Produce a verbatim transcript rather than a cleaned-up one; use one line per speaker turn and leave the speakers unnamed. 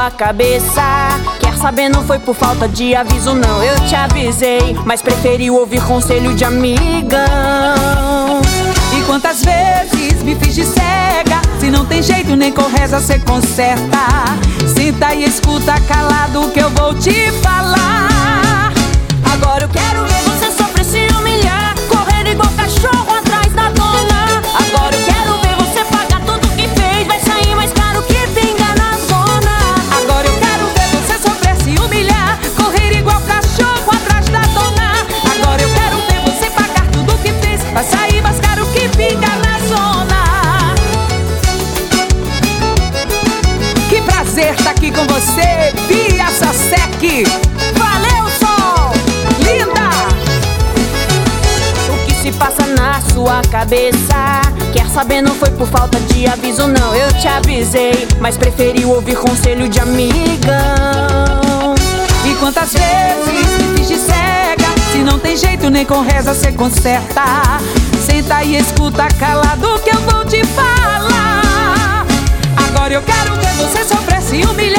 sua cabeça. Quer saber, não foi por falta de aviso não, eu te avisei, mas preferiu ouvir conselho de amigão.
E quantas vezes me fiz de cega, se não tem jeito nem com reza cê conserta. Senta e escuta calado que eu vou te falar.
Agora eu quero ver você sofrer, se humilhar, correr igual cachorro atrás da dona. Agora eu quero ver você pagar tudo que fez, vai sair mais caro que pinga na zona.
Agora eu quero ver você sofrer, se humilhar, correr igual cachorro atrás da dona. Agora eu quero ver você pagar tudo que fez, vai sair mais caro que pinga na zona. Que prazer tá aqui com você, Bia Sasek. Valeu, Sol! Linda!
O que se passa na sua cabeça? Quer saber, não foi por falta de aviso não, eu te avisei, mas preferiu ouvir conselho de amigão.
E quantas vezes me fiz de cega, se não tem jeito nem com reza cê conserta. Senta e escuta calado que eu vou te falar. Agora eu quero ver você sofrer, se humilhar,